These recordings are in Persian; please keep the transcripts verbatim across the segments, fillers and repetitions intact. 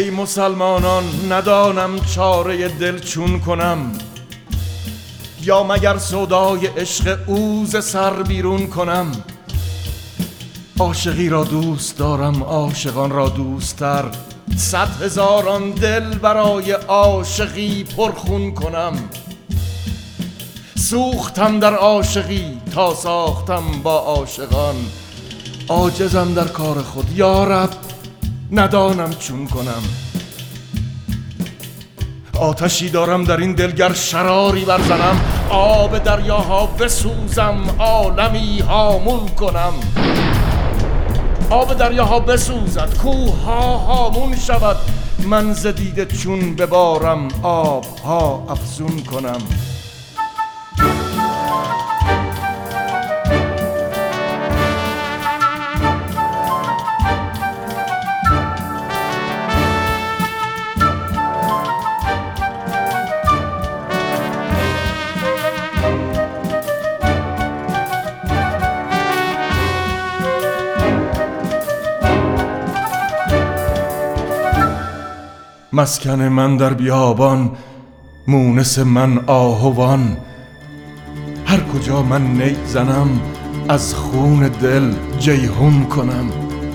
ای مسلمانان ندانم چاره دل چون کنم، یا مگر سودای عشق او ز سر بیرون کنم. عاشقی را دوست دارم عاشقان را دوست‌تر، صد هزاران دل برای عاشقی پرخون کنم. سوختم در عاشقی تا ساختم با عاشقان، عاجزم در کار خود یا رب ندانم چون کنم. آتشی دارم در این دل گر شراری برزنم، آب دریاها بسوزم عالمی هامون کنم. آب دریاها بسوزد کوه ها هامون شود، من ز دیده چون ببارم آب ها افزون کنم. مسکن من در بیابان، مونس من آهوان، هر کجا من نی زنم از خون دل جیحون کنم.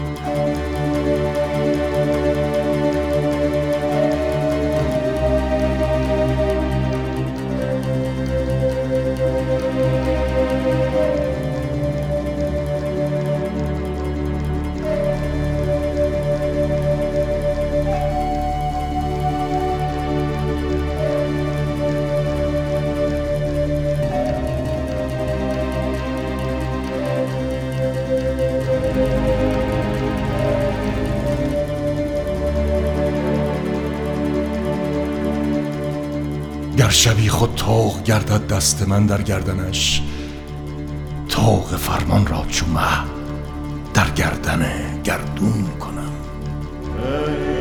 گر شبی خود طوق گردد دست من در گردنش، طوق فرمان را چو مه در گردن گردون کنم.